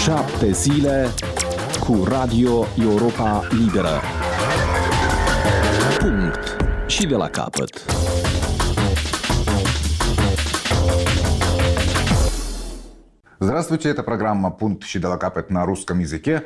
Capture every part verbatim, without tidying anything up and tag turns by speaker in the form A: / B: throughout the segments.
A: Șapte zile cu Radio Europa Liberă. Punct. Și de la capăt.
B: Здравствуйте, это программа «Пункт și de la capăt» на русском языке.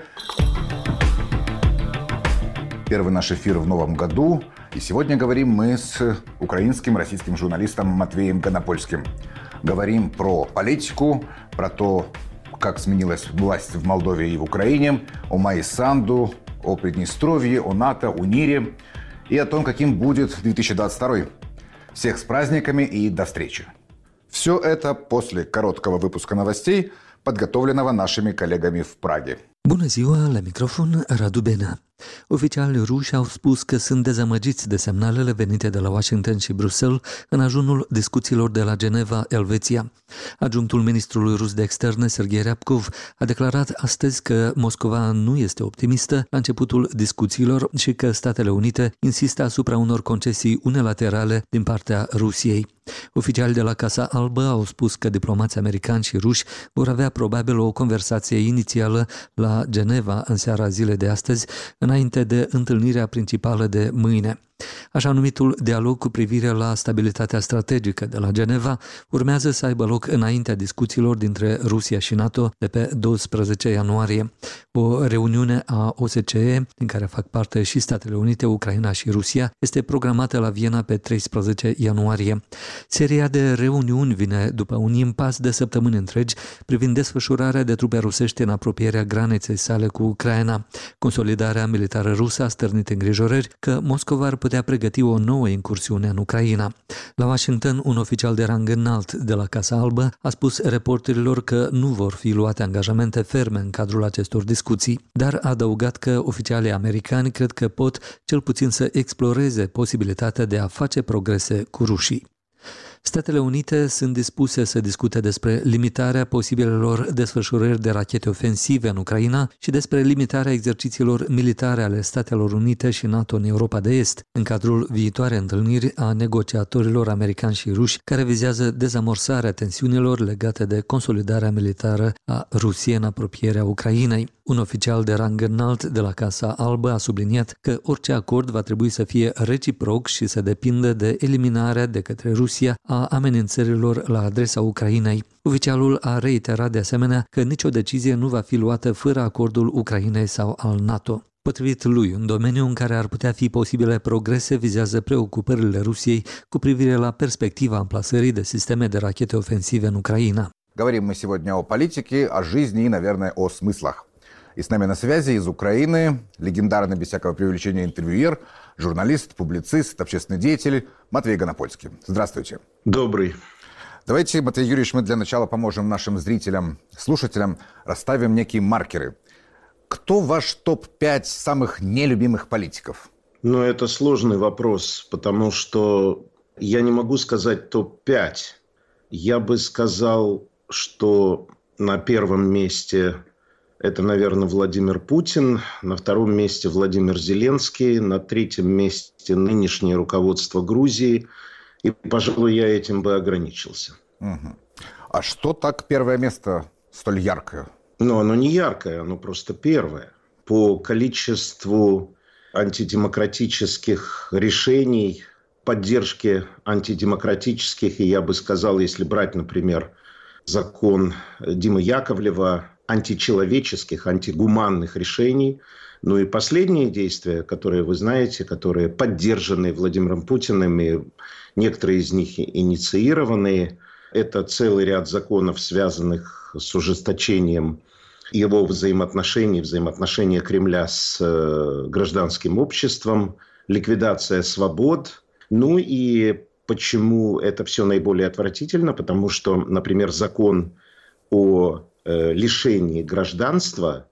B: Первый наш эфир в новом году. И сегодня говорим мы с украинским, российским журналистом Матвеем Гонопольским. Говорим про политику, про то, как сменилась власть в Молдове и в Украине, о Майи Санду, о Приднестровье, о НАТО, о НИРе и о том, каким будет две тысячи двадцать второй. Всех с праздниками и до встречи. Все это после короткого выпуска новостей, подготовленного нашими коллегами в Праге.
C: Bună ziua, la microfon Radu Benea. Oficialii ruși au spus că sunt dezamăgiți de semnalele venite de la Washington și Bruxelles în ajunul discuțiilor de la Geneva, Elveția. Adjunctul ministrului rus de externe, Sergei Ryabkov, a declarat astăzi că Moscova nu este optimistă la începutul discuțiilor și că Statele Unite insistă asupra unor concesii unilaterale din partea Rusiei. Oficialii de la Casa Albă au spus că diplomații americani și ruși vor avea probabil o conversație inițială la Geneva în seara zilei de astăzi, înainte de întâlnirea principală de mâine. Așa numitul dialog cu privire la stabilitatea strategică de la Geneva urmează să aibă loc înaintea discuțiilor dintre Rusia și NATO de pe doisprezece ianuarie. O reuniune a O S C E, din care fac parte și Statele Unite, Ucraina și Rusia, este programată la Viena pe treisprezece ianuarie. Seria de reuniuni vine după un impas de săptămâni întregi privind desfășurarea de trupe rusești în apropierea graniței sale cu Ucraina. Consolidarea militară rusă a stârnit îngrijorări că Moscova ar putea pregăti o nouă incursiune în Ucraina. La Washington, un oficial de rang înalt de la Casa Albă a spus reporterilor că nu vor fi luate angajamente ferme în cadrul acestor discuții, dar a adăugat că oficialii americani cred că pot cel puțin să exploreze posibilitatea de a face progrese cu rușii. Statele Unite sunt dispuse să discute despre limitarea posibilelor desfășurări de rachete ofensive în Ucraina și despre limitarea exercițiilor militare ale Statelor Unite și NATO în Europa de Est, în cadrul viitoarei întâlniri a negociatorilor americani și ruși, care vizează dezamorsarea tensiunilor legate de consolidarea militară a Rusiei în apropierea Ucrainei. Un oficial de rang înalt de la Casa Albă a subliniat că orice acord va trebui să fie reciproc și să depindă de eliminarea de către Rusia a amenințărilor la adresa Ucrainei. Oficialul a reiterat de asemenea că nicio decizie nu va fi luată fără acordul Ucrainei sau al NATO. Potrivit lui, un domeniu în care ar putea fi posibile progrese vizează preocupările Rusiei cu privire la perspectiva amplasării de sisteme de rachete ofensive în Ucraina.
B: Говорим мы сегодня о политике, о жизни и, наверное, о смыслах. И с нами на связи из Украины легендарный, без всякого преувеличения, интервьюер, журналист, публицист, общественный деятель Матвей Гонопольский. Здравствуйте.
D: Добрый.
B: Давайте, Матвей Юрьевич, мы для начала поможем нашим зрителям, слушателям, расставим некие маркеры. Кто ваш топ пять самых нелюбимых политиков?
D: Ну, это сложный вопрос, потому что я не могу сказать топ пять. Я бы сказал, что на первом месте это, наверное, Владимир Путин, на втором месте Владимир Зеленский, на третьем месте нынешнее руководство Грузии. И, пожалуй, я этим бы ограничился.
B: Угу. А что так первое место столь яркое?
D: Ну, оно не яркое, оно просто первое. По количеству антидемократических решений, поддержки антидемократических, и я бы сказал, если брать, например, закон Димы Яковлева, античеловеческих, антигуманных решений. Ну и последние действия, которые вы знаете, которые поддержаны Владимиром Путиным, и некоторые из них инициированные, это целый ряд законов, связанных с ужесточением его взаимоотношений, взаимоотношения Кремля с гражданским обществом, ликвидация свобод. Ну и почему это все наиболее отвратительно? Потому что, например, закон о лишении гражданства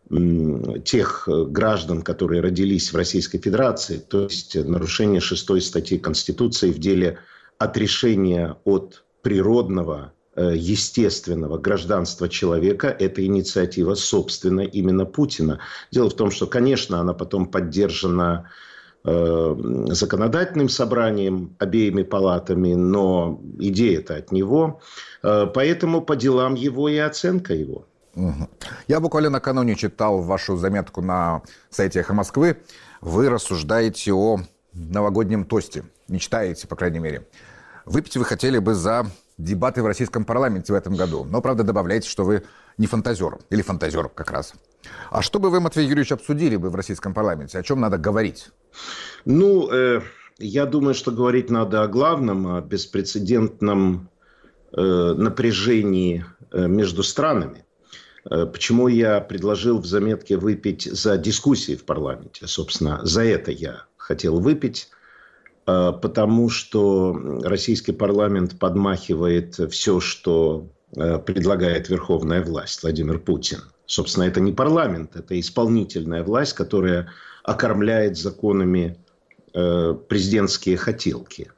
D: тех граждан, которые родились в Российской Федерации, то есть нарушение шестой статьи Конституции в деле отрешения от природного, естественного гражданства человека, это инициатива, собственно, именно Путина. Дело в том, что, конечно, она потом поддержана законодательным собранием, обеими палатами, но идея-то от него. Поэтому по делам его и оценка его.
B: Угу. Я буквально накануне читал вашу заметку на сайте «Эхо Москвы». Вы рассуждаете о новогоднем тосте. Мечтаете, по крайней мере. Выпить вы хотели бы за дебаты в российском парламенте в этом году. Но, правда, добавляете, что вы не фантазер. Или фантазер как раз. А что бы вы, Матвей Юрьевич, обсудили бы в российском парламенте? О чем надо говорить?
D: Ну, э, я думаю, что говорить надо о главном, о беспрецедентном э, напряжении э, между странами. Э, почему я предложил в заметке выпить за дискуссии в парламенте? Собственно, за это я хотел выпить. Потому что российский парламент подмахивает все, что предлагает верховная власть, Владимир Путин. Собственно, это не парламент, это исполнительная власть, которая окормляет законами президентские хотелки.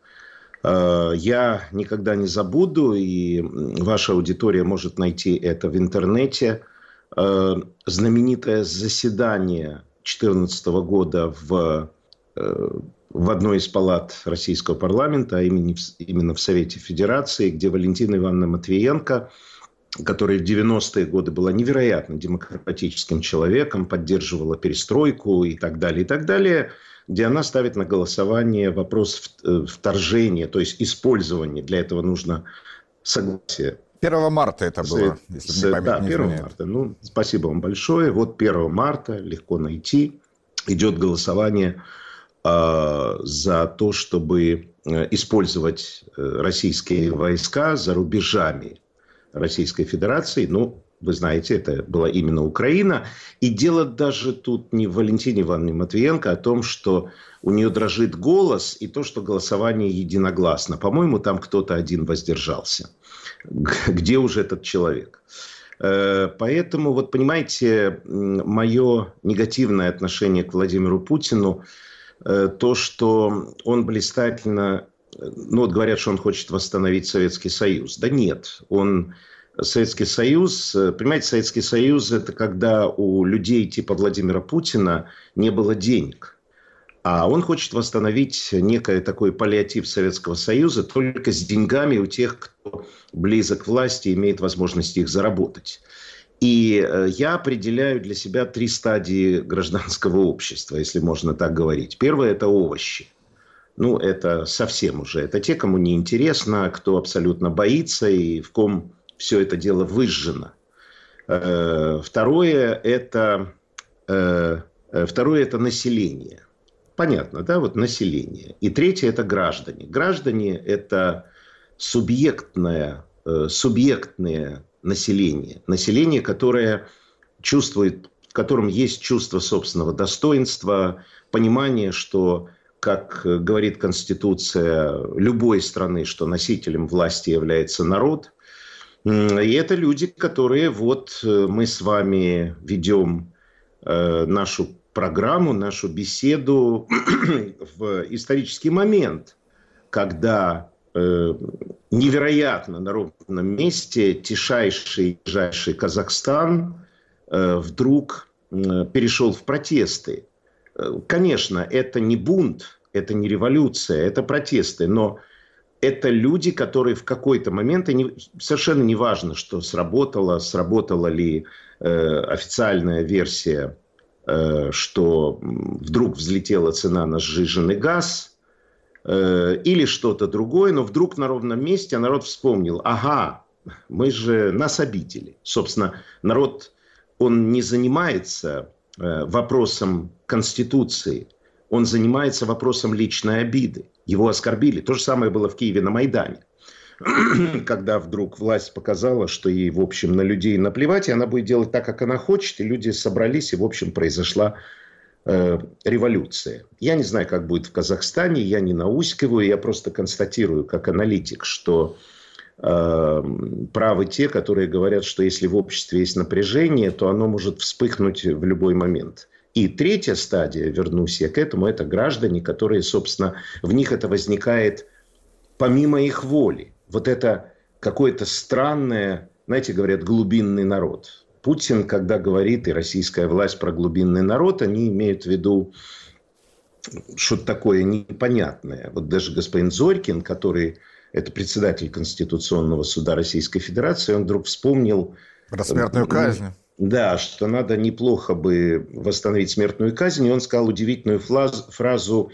D: Я никогда не забуду, и ваша аудитория может найти это в интернете, знаменитое заседание две тысячи четырнадцатого года в в одной из палат российского парламента, а именно, именно в Совете Федерации, где Валентина Ивановна Матвиенко, которая в девяностые годы была невероятно демократическим человеком, поддерживала перестройку и так далее, и так далее, где она ставит на голосование вопрос вторжения, то есть использования. Для этого нужно согласие.
B: первого марта это было,
D: если с, мне память да, не первого марта. Ну, спасибо вам большое. Вот первого марта, легко найти, идет голосование за то, чтобы использовать российские войска за рубежами Российской Федерации. Ну, вы знаете, это была именно Украина. И дело даже тут не в Валентине Ивановне Матвиенко, а о том, что у нее дрожит голос, и то, что голосование единогласно. По-моему, там кто-то один воздержался. Где уже этот человек? Поэтому, вот понимаете, мое негативное отношение к Владимиру Путину, то, что он блистательно, ну вот говорят, что он хочет восстановить Советский Союз. Да нет, он Советский Союз, понимаете, Советский Союз это когда у людей типа Владимира Путина не было денег. А он хочет восстановить некий такой паллиатив Советского Союза только с деньгами у тех, кто близок к власти и имеет возможность их заработать. И я определяю для себя три стадии гражданского общества, если можно так говорить. Первое – это овощи. Ну, это совсем уже. Это те, кому не интересно, кто абсолютно боится и в ком все это дело выжжено. Второе – это, второе – это население. Понятно, да? Вот население. И третье – это граждане. Граждане – это субъектное, субъектное население. Население, которое чувствует, в котором есть чувство собственного достоинства, понимание, что, как говорит Конституция любой страны, что носителем власти является народ. И это люди, которые вот мы с вами ведем нашу программу, нашу беседу в исторический момент, когда невероятно на ровном месте тишайший, ближайший Казахстан э, вдруг э, перешел в протесты. Конечно, это не бунт, это не революция, это протесты, но это люди, которые в какой-то момент, и не, совершенно не важно, что сработало, сработала ли э, официальная версия, э, что вдруг взлетела цена на сжиженный газ, или что-то другое, но вдруг на ровном месте народ вспомнил, ага, мы же нас обидели. Собственно, народ, он не занимается вопросом Конституции, он занимается вопросом личной обиды. Его оскорбили. То же самое было в Киеве на Майдане. Когда вдруг власть показала, что ей, в общем, на людей наплевать, и она будет делать так, как она хочет, и люди собрались, и, в общем, произошла революция. Я не знаю, как будет в Казахстане, я не наускиваю, я просто констатирую как аналитик, что э, правы те, которые говорят, что если в обществе есть напряжение, то оно может вспыхнуть в любой момент. И третья стадия, вернусь я к этому, это граждане, которые, собственно, в них это возникает помимо их воли. Вот это какое-то странное, знаете, говорят, глубинный народ. Путин, когда говорит, и российская власть про глубинный народ, они имеют в виду что-то такое непонятное. Вот даже господин Зорькин, который это председатель Конституционного суда Российской Федерации, он вдруг вспомнил
B: Про смертную казнь.
D: Да, что надо неплохо бы восстановить смертную казнь. И он сказал удивительную фразу,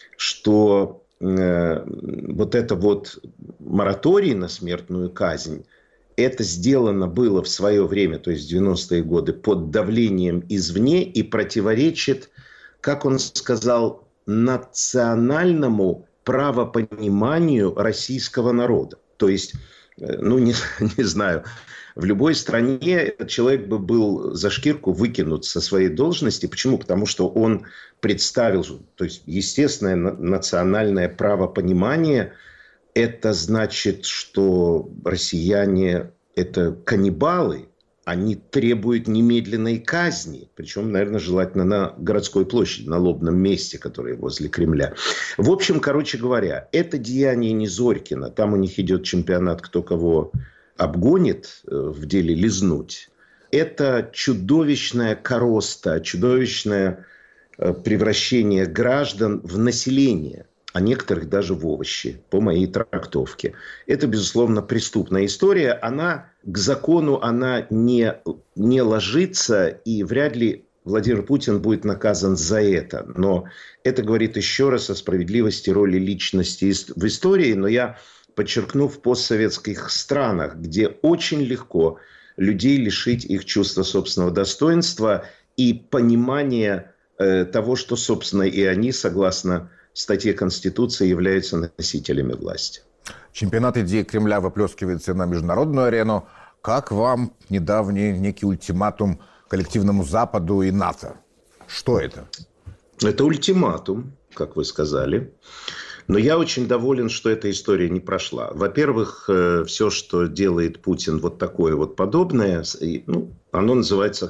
D: что э, вот это вот мораторий на смертную казнь, это сделано было в свое время, то есть в девяностые годы, под давлением извне и противоречит, как он сказал, национальному правопониманию российского народа. То есть, ну, не, не знаю, в любой стране этот человек бы был за шкирку выкинут со своей должности. Почему? Потому что он представил, то есть, естественное национальное правопонимание. Это значит, что россияне – это каннибалы, они требуют немедленной казни, причем, наверное, желательно на городской площади, на лобном месте, которое возле Кремля. В общем, короче говоря, это деяние не Зорькина, там у них идет чемпионат, кто кого обгонит в деле лизнуть. Это чудовищная короста, чудовищное превращение граждан в население, а некоторых даже в овощи, по моей трактовке. Это, безусловно, преступная история. Она к закону она не, не ложится, и вряд ли Владимир Путин будет наказан за это. Но это говорит еще раз о справедливости роли личности в истории. Но я подчеркну, в постсоветских странах, где очень легко людей лишить их чувства собственного достоинства и понимания э, того, что, собственно, и они, согласно статье Конституции, являются носителями власти.
B: Чемпионат идей Кремля выплескивается на международную арену. Как вам недавний некий ультиматум коллективному Западу и НАТО? Что это?
D: Это ультиматум, как вы сказали. Но я очень доволен, что эта история не прошла. Во-первых, все, что делает Путин вот такое вот подобное, ну, оно называется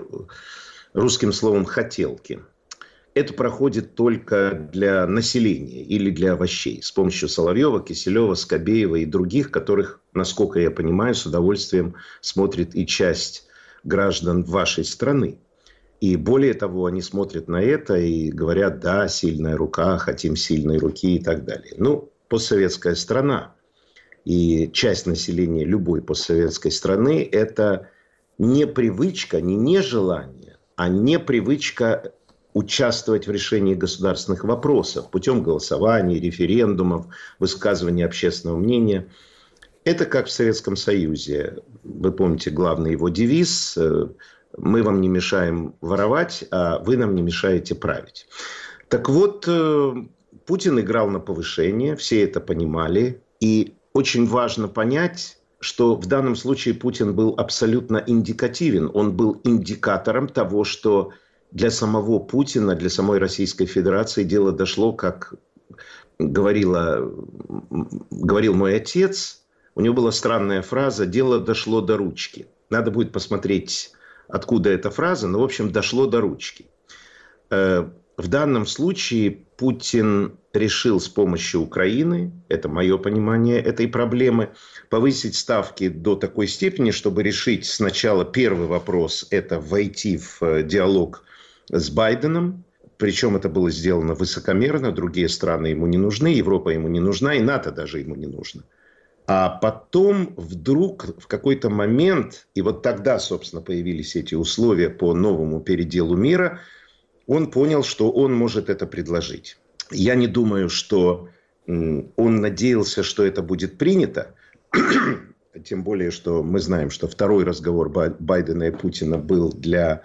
D: русским словом «хотелки». Это проходит только для населения или для овощей. С помощью Соловьева, Киселева, Скобеева и других, которых, насколько я понимаю, с удовольствием смотрит и часть граждан вашей страны. И более того, они смотрят на это и говорят: да, сильная рука, хотим сильной руки и так далее. Ну, постсоветская страна и часть населения любой постсоветской страны – это не привычка, не нежелание, а не привычка участвовать в решении государственных вопросов путем голосований, референдумов, высказывания общественного мнения. Это как в Советском Союзе. Вы помните главный его девиз: мы вам не мешаем воровать, а вы нам не мешаете править. Так вот, Путин играл на повышение, все это понимали. И очень важно понять, что в данном случае Путин был абсолютно индикативен. Он был индикатором того, что для самого Путина, для самой Российской Федерации дело дошло, как говорила, говорил мой отец. У него была странная фраза: дело дошло до ручки. Надо будет посмотреть, откуда эта фраза, но, в общем, дошло до ручки. В данном случае Путин решил с помощью Украины, это мое понимание этой проблемы, повысить ставки до такой степени, чтобы решить сначала первый вопрос – это войти в диалог с Байденом. Причем это было сделано высокомерно, другие страны ему не нужны, Европа ему не нужна, и НАТО даже ему не нужно. А потом вдруг в какой-то момент, и вот тогда, собственно, появились эти условия по новому переделу мира, он понял, что он может это предложить. Я не думаю, что он надеялся, что это будет принято. Тем более, что мы знаем, что второй разговор Байдена и Путина был для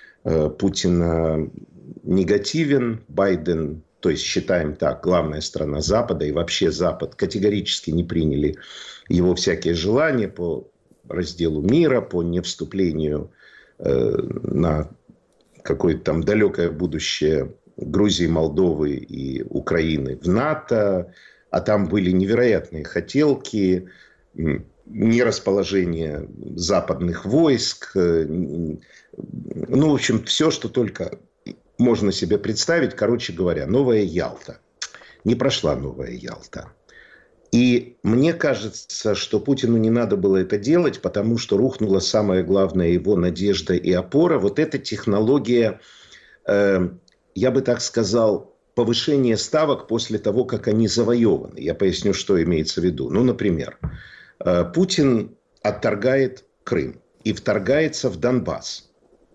D: Путина негативен. Байден, то есть считаем так, главная страна Запада и вообще Запад категорически не приняли его всякие желания по разделу мира, по невступлению э, на какое-то там далекое будущее Грузии, Молдовы и Украины в НАТО. А там были невероятные хотелки, нерасположение западных войск. Ну, в общем, все, что только можно себе представить. Короче говоря, новая Ялта. Не прошла новая Ялта. И мне кажется, что Путину не надо было это делать, потому что рухнула самая главная его надежда и опора. Вот эта технология, э, я бы так сказал, повышения ставок после того, как они завоеваны. Я поясню, что имеется в виду. Ну, например, э, Путин отторгает Крым. и вторгается в Донбасс.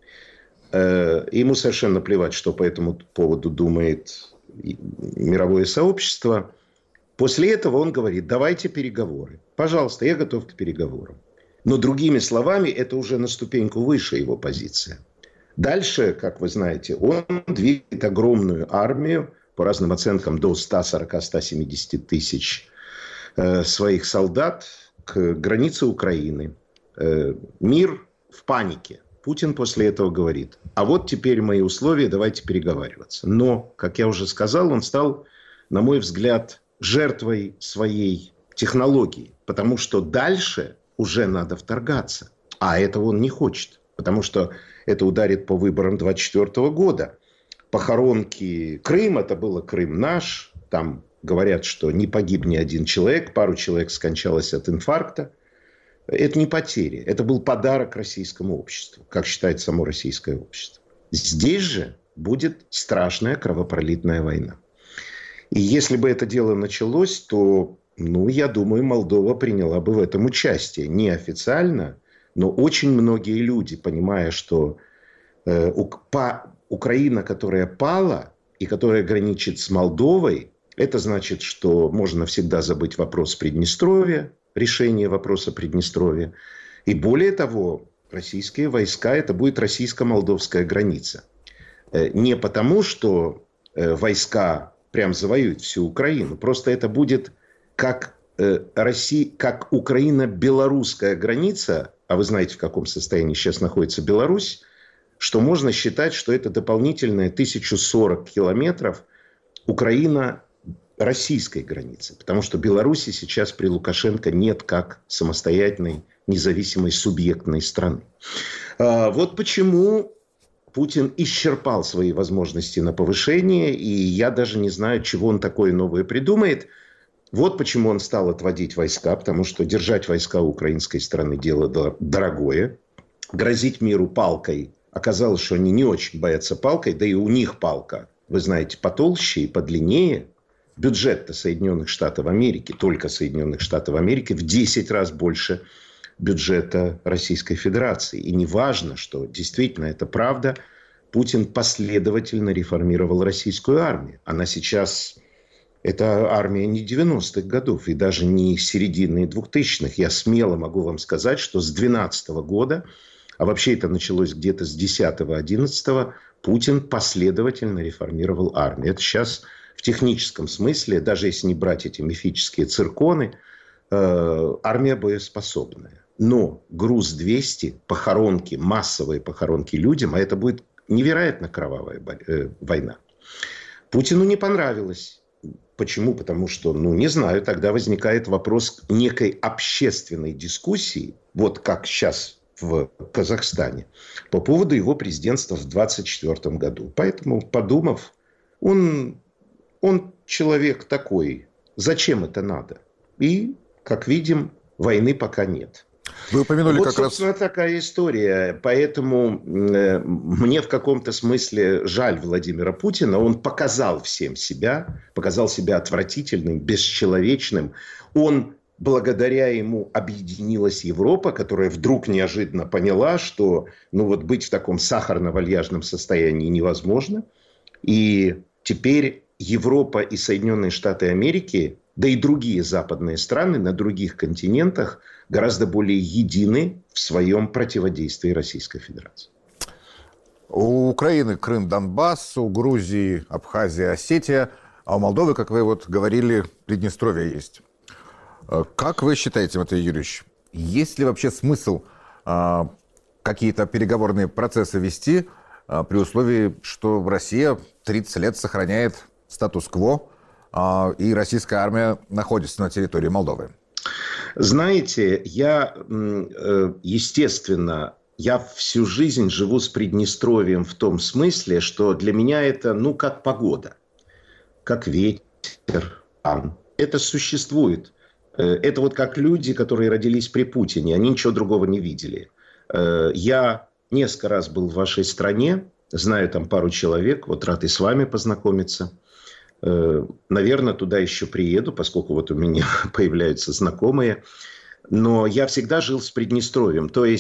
D: Ему совершенно плевать, что по этому поводу думает мировое сообщество. После этого он говорит: давайте переговоры. Пожалуйста, я готов к переговорам. Но другими словами, это уже на ступеньку выше его позиция. Дальше, как вы знаете, он двигает огромную армию, по разным оценкам до ста сорока - ста семидесяти тысяч э, своих солдат к границе Украины. Э, мир в панике. Путин после этого говорит: а вот теперь мои условия, давайте переговариваться. Но, как я уже сказал, он стал, на мой взгляд, жертвой своей технологии. Потому что дальше уже надо вторгаться. А этого он не хочет. Потому что это ударит по выборам двадцать четвёртого года. Похоронки Крым, это было Крым наш. Там говорят, что не погиб ни один человек. Пару человек скончалось от инфаркта. Это не потери. Это был подарок российскому обществу, как считает само российское общество. Здесь же будет страшная кровопролитная война. И если бы это дело началось, то, ну, я думаю, Молдова приняла бы в этом участие. Неофициально, но очень многие люди, понимая, что э, по, Украина, которая пала и которая граничит с Молдовой, это значит, что можно навсегда забыть вопрос Приднестровья, решение вопроса Приднестровья. И более того, российские войска, это будет российско-молдовская граница. Не потому, что войска прям завоюют всю Украину. Просто это будет как, Россия, как Украина-белорусская граница, а вы знаете, в каком состоянии сейчас находится Беларусь, что можно считать, что это дополнительные тысяча сорок километров Украина российской границы. Потому что Беларуси сейчас при Лукашенко нет как самостоятельной, независимой, субъектной страны. Вот почему Путин исчерпал свои возможности на повышение. И я даже не знаю, чего он такое новое придумает. Вот почему он стал отводить войска. Потому что держать войска у украинской стороны дело дорогое. Грозить миру палкой. Оказалось, что они не очень боятся палкой. Да и у них палка, вы знаете, потолще и подлиннее. Бюджет-то Соединенных Штатов Америки, только Соединенных Штатов Америки, в десять раз больше бюджета Российской Федерации. И не важно, что действительно это правда, Путин последовательно реформировал российскую армию. Она сейчас, это армия не девяностых годов и даже не середины двухтысячных. Я смело могу вам сказать, что с двенадцатого года, а вообще это началось где-то с десятого-одиннадцатого, Путин последовательно реформировал армию. Это сейчас в техническом смысле, даже если не брать эти мифические цирконы, э, армия боеспособная. Но груз двести, похоронки, массовые похоронки людям, а это будет невероятно кровавая э, война. Путину не понравилось. Почему? Потому что, ну, не знаю, тогда возникает вопрос некой общественной дискуссии, вот как сейчас в Казахстане, по поводу его президентства в двадцать четвёртом году. Поэтому, подумав, он... Он человек такой. Зачем это надо? И, как видим, войны пока нет.
B: Вы упомянули
D: вот,
B: как
D: собственно,
B: раз...
D: такая история. Поэтому э, мне в каком-то смысле жаль Владимира Путина. Он показал всем себя. Показал себя отвратительным, бесчеловечным. Он, благодаря ему, объединилась Европа, которая вдруг неожиданно поняла, что ну, вот быть в таком сахарно-вальяжном состоянии невозможно. И теперь Европа и Соединенные Штаты Америки, да и другие западные страны на других континентах гораздо более едины в своем противодействии Российской Федерации.
B: У Украины Крым, Донбасс, у Грузии Абхазия, Осетия, а у Молдовы, как вы вот говорили, Приднестровье есть. Как вы считаете, Матвей Юрьевич, есть ли вообще смысл а, какие-то переговорные процессы вести а, при условии, что Россия тридцать лет сохраняет статус-кво, и российская армия находится на территории Молдовы?
D: Знаете, я, естественно, я всю жизнь живу с Приднестровьем в том смысле, что для меня это, ну, как погода, как ветер. Это существует. Это вот как люди, которые родились при Путине, они ничего другого не видели. Я несколько раз был в вашей стране, знаю там пару человек, вот рад и с вами познакомиться. Наверное, туда еще приеду, поскольку вот у меня появляются знакомые. Но я всегда жил с Приднестровьем. То есть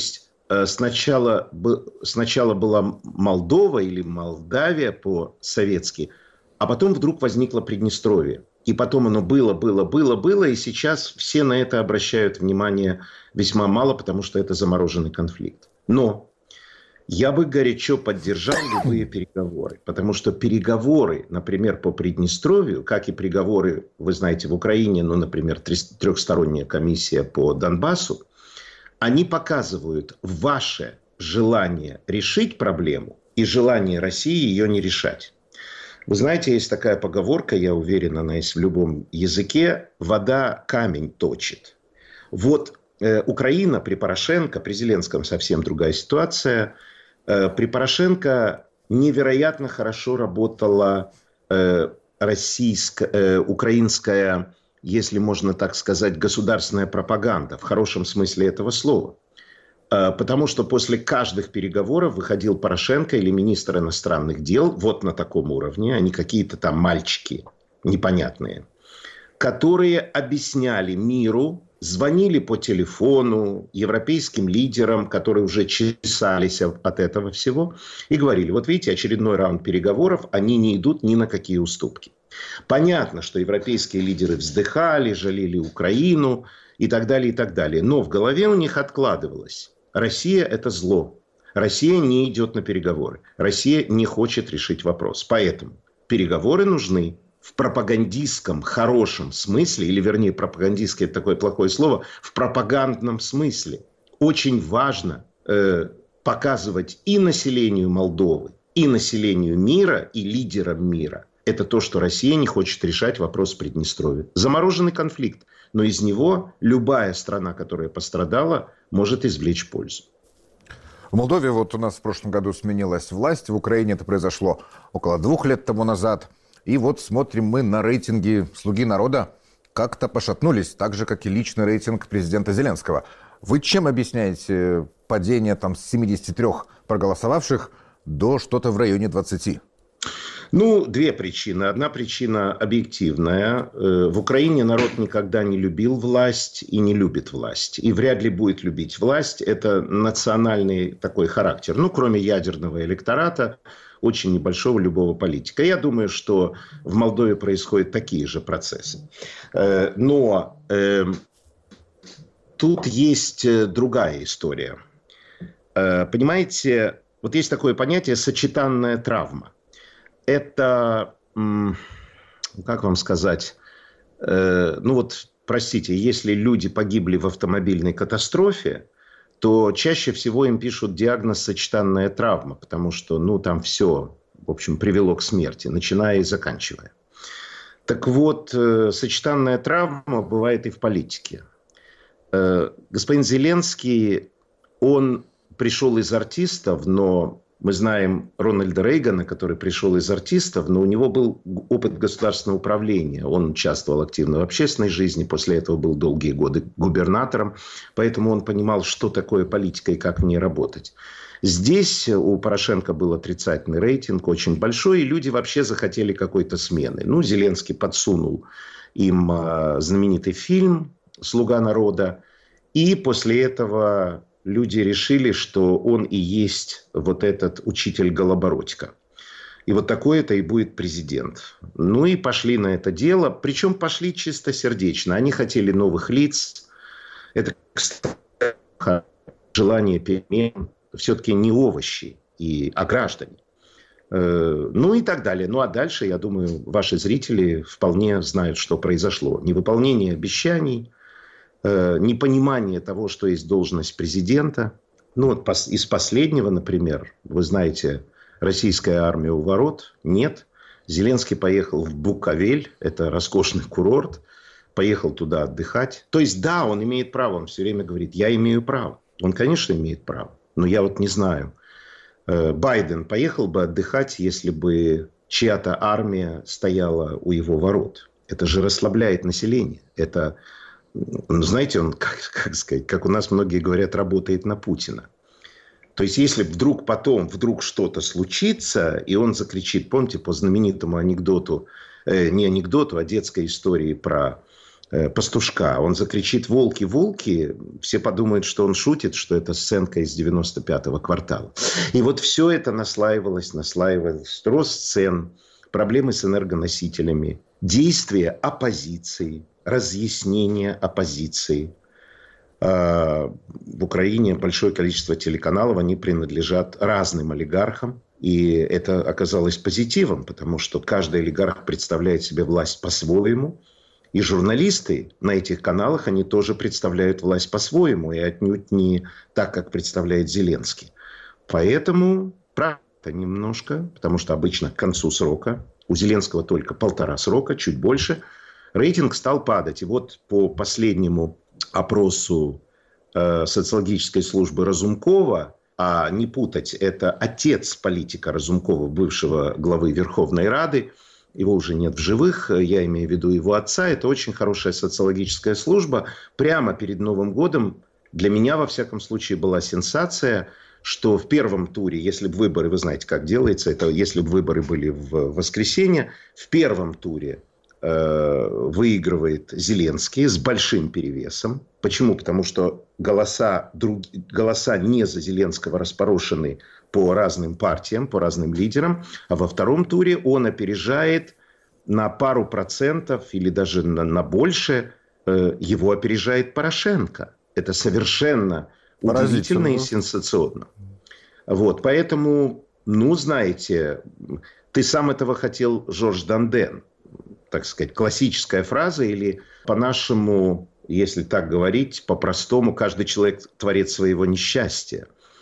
D: Сначала, сначала была Молдова или Молдавия по-советски, а потом вдруг возникло Приднестровье. И потом оно было, было, было, было, и сейчас все на это обращают внимание весьма мало, потому что это замороженный конфликт. Но я бы горячо поддержал любые переговоры, потому что переговоры, например, по Приднестровью, как и переговоры, вы знаете, в Украине, ну, например, трехсторонняя комиссия по Донбассу, они показывают ваше желание решить проблему и желание России ее не решать. Вы знаете, есть такая поговорка, я уверен, она есть в любом языке: вода камень точит. Вот э, Украина при Порошенко, при Зеленском совсем другая ситуация. Э, при Порошенко невероятно хорошо работала э, российская, э, украинская, если можно так сказать, государственная пропаганда в хорошем смысле этого слова. Потому что после каждых переговоров выходил Порошенко или министр иностранных дел, вот на таком уровне, а не какие-то там мальчики непонятные, которые объясняли миру, звонили по телефону европейским лидерам, которые уже чесались от этого всего, и говорили: вот видите, очередной раунд переговоров, они не идут ни на какие уступки. Понятно, что европейские лидеры вздыхали, жалели Украину и так далее, и так далее. Но в голове у них откладывалось: Россия – это зло. Россия не идет на переговоры. Россия не хочет решить вопрос. Поэтому переговоры нужны в пропагандистском хорошем смысле, или вернее пропагандистское – это такое плохое слово, в пропагандном смысле. Очень важно э, показывать и населению Молдовы, и населению мира, и лидерам мира. Это то, что Россия не хочет решать вопрос Приднестровья. Замороженный конфликт. Но из него любая страна, которая пострадала, может извлечь пользу.
B: В Молдове вот у нас в прошлом году сменилась власть. В Украине это произошло около двух лет тому назад. И вот смотрим мы на рейтинги «Слуги народа». Как-то пошатнулись, так же, как и личный рейтинг президента Зеленского. Вы чем объясняете падение там с семидесяти трёх проголосовавших до что-то в районе двадцати?
D: Ну, две причины. Одна причина объективная. В Украине народ никогда не любил власть и не любит власть. И вряд ли будет любить власть. Это национальный такой характер. Ну, кроме ядерного электората, очень небольшого любого политика. Я думаю, что в Молдове происходят такие же процессы. Но э, тут есть другая история. Понимаете, вот есть такое понятие «сочетанная травма». Это, как вам сказать, э, ну вот, простите, если люди погибли в автомобильной катастрофе, то чаще всего им пишут диагноз «сочетанная травма», потому что, ну, там все, в общем, привело к смерти, начиная и заканчивая. Так вот, э, сочетанная травма бывает и в политике. Э, господин Зеленский, он пришел из артистов, но... Мы знаем Рональда Рейгана, который пришел из артистов, но у него был опыт государственного управления. Он участвовал активно в общественной жизни, после этого был долгие годы губернатором. Поэтому он понимал, что такое политика и как в ней работать. Здесь у Порошенко был отрицательный рейтинг, очень большой, и люди вообще захотели какой-то смены. Ну, Зеленский подсунул им знаменитый фильм «Слуга народа», и после этого... люди решили, что он и есть вот этот учитель Голобородько. И вот такой это и будет президент. Ну и пошли на это дело. Причем пошли чистосердечно. Они хотели новых лиц. Это, кстати, желание перемен. Все-таки не овощи, и, а граждане. Ну и так далее. Ну а дальше, я думаю, ваши зрители вполне знают, что произошло. Невыполнение обещаний, непонимание того, что есть должность президента. Ну вот из последнего, например, вы знаете, российская армия у ворот. Нет. Зеленский поехал в Буковель, это роскошный курорт, поехал туда отдыхать. То есть, да, он имеет право, он все время говорит, я имею право. Он, конечно, имеет право, но я вот не знаю. Байден поехал бы отдыхать, если бы чья-то армия стояла у его ворот. Это же расслабляет население. Это, знаете, он, как, как сказать, как у нас многие говорят, работает на Путина. То есть, если вдруг потом, вдруг что-то случится, и он закричит, помните, по знаменитому анекдоту, э, не анекдоту, а детской истории про пастушка. Он закричит «волки, волки», все подумают, что он шутит, что это сценка из девяносто пятого квартала. И вот все это наслаивалось, наслаивалось. Рост цен, проблемы с энергоносителями, действия оппозиции, разъяснение оппозиции. В Украине большое количество телеканалов, они принадлежат разным олигархам. И это оказалось позитивом, потому что каждый олигарх представляет себе власть по-своему. И журналисты на этих каналах, они тоже представляют власть по-своему. И отнюдь не так, как представляет Зеленский. Поэтому правда немножко, потому что обычно к концу срока, у Зеленского только полтора срока, чуть больше, рейтинг стал падать. И вот по последнему опросу э, социологической службы Разумкова, а не путать, это отец политика Разумкова, бывшего главы Верховной Рады, его уже нет в живых, я имею в виду его отца, это очень хорошая социологическая служба. Прямо перед Новым годом для меня, во всяком случае, была сенсация, что в первом туре, если бы выборы, вы знаете, как делается, это если бы выборы были в воскресенье, в первом туре э, выигрывает Зеленский с большим перевесом. Почему? Потому что голоса, друг, голоса не за Зеленского распорошены по разным партиям, по разным лидерам. А во втором туре он опережает на пару процентов или даже на, на больше. Э, его опережает Порошенко. Это совершенно удивительно и сенсационно. Вот, поэтому, ну, знаете, ты сам этого хотел, Жорж Данден. Так сказать, классическая фраза или по-нашему... Если так говорить, по-простому, каждый человек творец своего несчастья.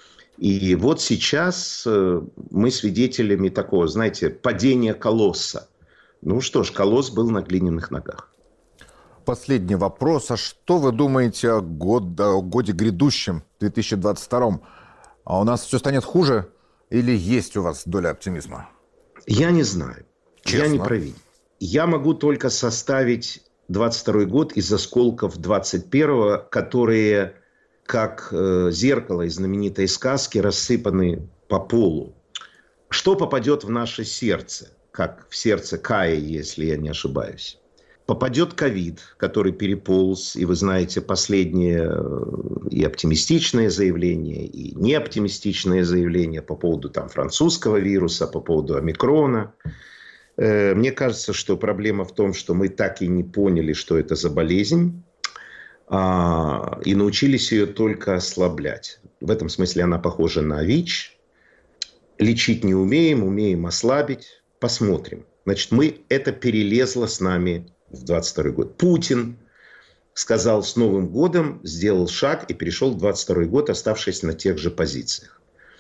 D: И вот сейчас мы свидетелями такого, знаете, падения колосса. Ну что ж, колосс был на глиняных ногах.
B: Последний вопрос. А что вы думаете о, год, о годе грядущем, две тысячи двадцать втором? А у нас все станет хуже или есть у вас доля оптимизма?
D: Я не знаю.
B: Честно?
D: Я не провидец. Я могу только составить... двадцать второй год из осколков двадцать первого, которые, как э, зеркало из знаменитой сказки, рассыпаны по полу. Что попадет в наше сердце, как в сердце Каи, если я не ошибаюсь? Попадет ковид, который переполз, и вы знаете последние и оптимистичные заявления, и неоптимистичные заявления по поводу там, французского вируса, по поводу омикрона. Мне кажется, что проблема в том, что мы так и не поняли, что это за болезнь, и научились ее только ослаблять. В этом смысле она похожа на ВИЧ. Лечить не умеем, умеем ослабить. Посмотрим. Значит, мы это перелезло с нами в двадцать второй год. Путин сказал с Новым годом, сделал шаг и перешел в двадцать второй год, оставшись на тех же позициях.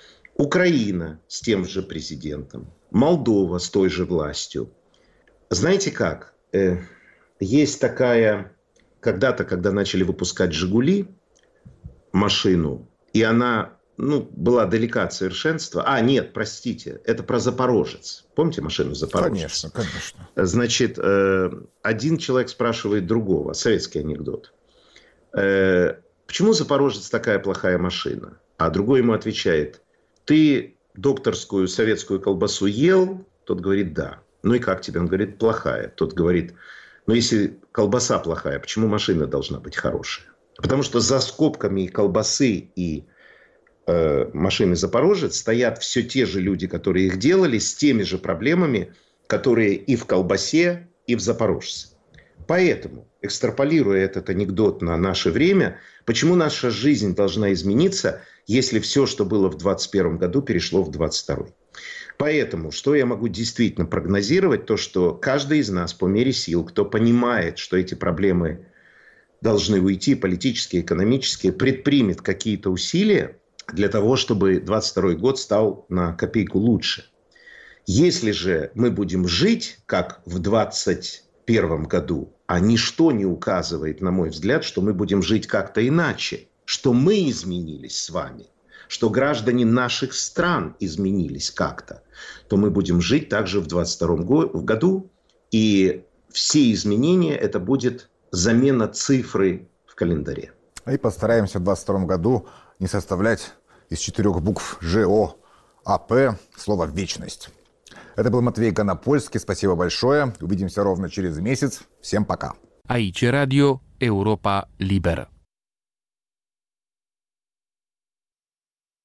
D: Украина с тем же президентом. Молдова с той же властью. Знаете как? Э, есть такая... Когда-то, когда начали выпускать «Жигули», машину, и она ну, была далека от совершенства. А, нет, простите, это про «Запорожец». Помните машину «Запорожец»?
B: Конечно, конечно.
D: Значит, э, один человек спрашивает другого. Советский анекдот. Э, почему «Запорожец» такая плохая машина? А другой ему отвечает... Ты докторскую советскую колбасу ел? Тот говорит, да. Ну и как тебе? Он говорит, плохая. Тот говорит, ну если колбаса плохая, почему машина должна быть хорошая? Потому что за скобками колбасы и э, машины «Запорожец» стоят все те же люди, которые их делали, с теми же проблемами, которые и в колбасе, и в «Запорожце». Поэтому, экстраполируя этот анекдот на наше время, почему наша жизнь должна измениться, если все, что было в двадцать первом году, перешло в двадцать второй? Поэтому, что я могу действительно прогнозировать, то, что каждый из нас по мере сил, кто понимает, что эти проблемы должны уйти, политические, экономические, предпримет какие-то усилия для того, чтобы двадцать второй год стал на копейку лучше. Если же мы будем жить, как в двадцать первом году, а ничто не указывает, на мой взгляд, что мы будем жить как-то иначе, что мы изменились с вами, что граждане наших стран изменились как-то, то мы будем жить также в двадцать втором году, и все изменения это будет замена цифры в календаре.
B: И постараемся в двадцать втором году не составлять из четырех букв ЖО-АП слово «вечность». Это был Матвей Гонопольский. Спасибо большое. Увидимся ровно через месяц. Всем пока.
E: Aici Radio Europa Liberă.